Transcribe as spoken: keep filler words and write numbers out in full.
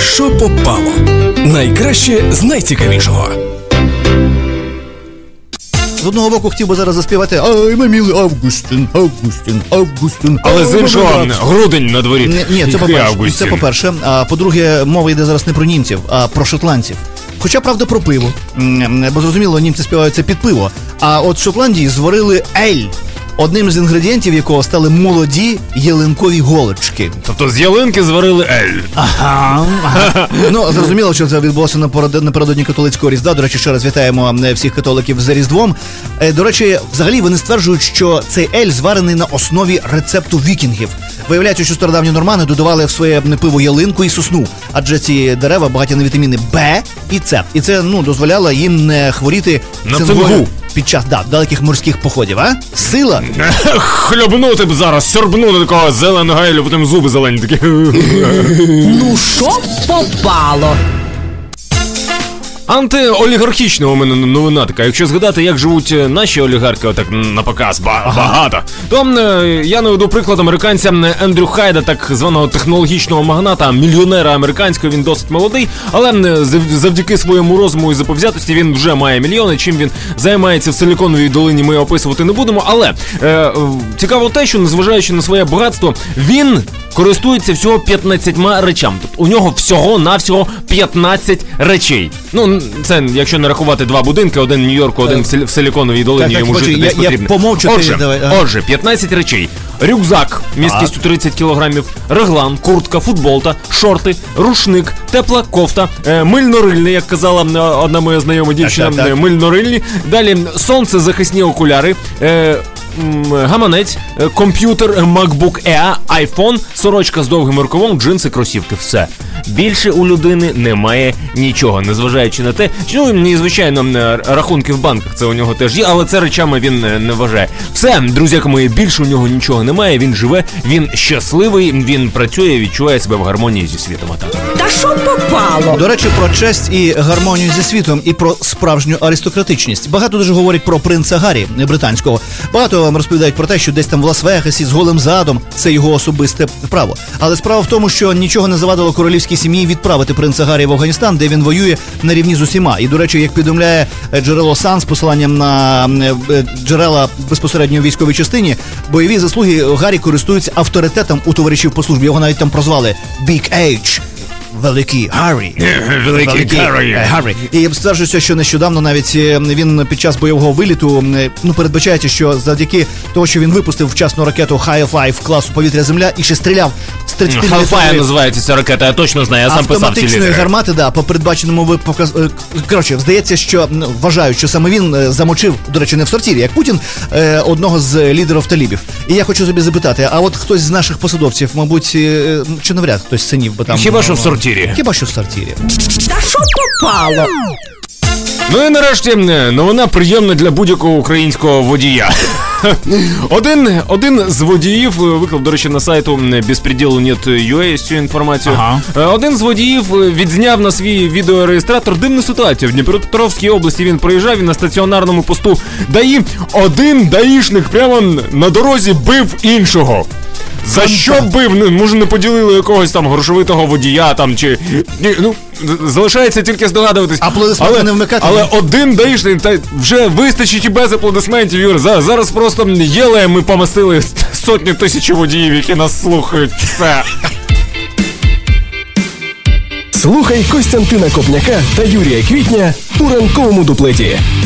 що попало? Найкраще з найцікавішого. З одного боку хотів би зараз заспівати «Ай, ми мілий Августин, Августин, Августин». Але з іншого грудень на дворі. Ні, ні, це по-перше. Це по-перше. А по-друге, мова йде зараз не про німців, а про шотландців. Хоча, правда, про пиво. Бо, зрозуміло, німці співають це під пиво. А от в Шотландії зварили ель, одним з інгредієнтів якого стали молоді ялинкові голочки. Тобто з ялинки зварили ель. Ага, ага. Ну, зрозуміло, що це відбулося напередодні католицького Різдва. До речі, ще раз вітаємо всіх католиків за Різдвом. До речі, взагалі вони стверджують, що цей ель зварений на основі рецепту вікінгів. Виявляється, що стародавні нормани додавали в своє пиво ялинку і сосну, адже ці дерева багаті на вітаміни Б і С. І це, ну, дозволяло їм не хворіти на цингу під час, да, далеких морських походів, а? Сила? Хльобнути б зараз, сьорбнути такого зеленого елю, потім зуби зелені такі. Ну що попало? Антиолігархічна у мене новина така. Якщо згадати, як живуть наші олігархи, отак на показ, ба- ага. багато, то е, я наведу приклад американця Ендрю Хайда, так званого технологічного магната, мільйонера американського. Він досить молодий, але завдяки своєму розуму і заповзятості він вже має мільйони. Чим він займається в Силіконовій долині, ми описувати не будемо. Але е, цікаво те, що незважаючи на своє багатство, він користується всього п'ятнадцятьма речами. Тобто у нього всього-навсього п'ятнадцять речей. Ну, це якщо не рахувати два будинки, один в Нью-Йорку, один в, Сил- в Силіконовій долині, так, йому так, жити я, десь я потрібно. Помовчу, Отже, ти, давай, ага. отже, п'ятнадцять речей. Рюкзак місткістю тридцять кілограмів, реглан, куртка, футболка, шорти, рушник, тепла кофта, е, мильнорильний, як казала одна моя знайома дівчина, так, так, так. мильнорильні. Далі сонцезахисні окуляри, е, гаманець, комп'ютер, MacBook Air, iPhone, сорочка з довгим рукавом, джинси, кросівки. Все. Більше у людини немає нічого, незважаючи на те, що, ну, і, звичайно, рахунки в банках, це у нього теж є, але це речами він не вважає. Все, друзяки мої, більше у нього нічого немає, він живе, він щасливий, він працює, відчуває себе в гармонії зі світом. Та що попало? До речі, про честь і гармонію зі світом, і про справжню аристократичність. Багато дуже говорять про принца Гаррі, британського. Багато вам розповідають про те, що десь там в Лас-Вегасі з голим задом це його особисте право. Але справа в тому, що нічого не завадило королівській сім'ї відправити принца Гаррі в Афганістан, де він воює на рівні з усіма. І, до речі, як повідомляє джерело Сан з посиланням на джерела безпосередньо в військовій частині, бойові заслуги Гаррі користуються авторитетом у товаришів по службі. Його навіть там прозвали Big H. Великий Гаррі. Великий Гаррі. Гаррі. І стверджується, що нещодавно навіть він під час бойового виліту, ну, передбачається, що завдяки того, що він випустив вчасну ракету High-Five класу повітря-земля і ще стріляв з тридцять Hellfire називається ця ракета, я точно знаю, я сам писав ці автоматичної літери. гармати, да, по передбаченому випуску. Коротше, здається, що вважають, що саме він замочив, до речі, не в сортирі, як Путін, одного з лідерів талібів. І я хочу собі запитати, а от хтось з наших посадовців, мабуть, чи навряд хтось з синів би там... Хіба що в сортирі. Хіба що в сортирі. Та що попало? Ну і нарешті новина приємна для будь-якого українського водія. Один, один з водіїв виклав, до речі, на сайту безпреділу нет точка ю а з цю інформацію. Ага. Один з водіїв відзняв на свій відеореєстратор дивну ситуацію. В Дніпропетровській області він проїжджав і на стаціонарному посту ДАІ один даїшник прямо на дорозі бив іншого. За що бив? Може, не поділили якогось там грошовитого водія там чи... Ні, ну, залишається тільки здогадуватись. Аплодисменти не вмикати. Але один даїшник, та вже вистачить і без аплодисментів, Юр. Зараз просто єлеєм ми помастили сотні тисяч водіїв, які нас слухають. Все. Слухай Костянтина Копняка та Юрія Квітня у ранковому дуплеті.